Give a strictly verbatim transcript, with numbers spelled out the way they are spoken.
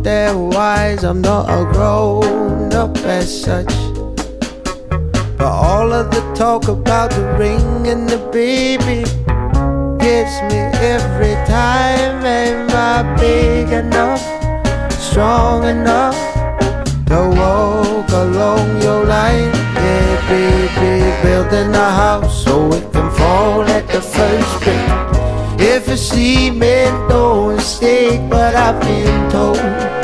they're wise. I'm not a grown up as such, but all of the talk about the ring and the baby gets me every time. Am I big enough, strong enough to walk along your line? Yeah, baby, building a house so it can fall at the first break. If it's cement, no mistake, but I've been told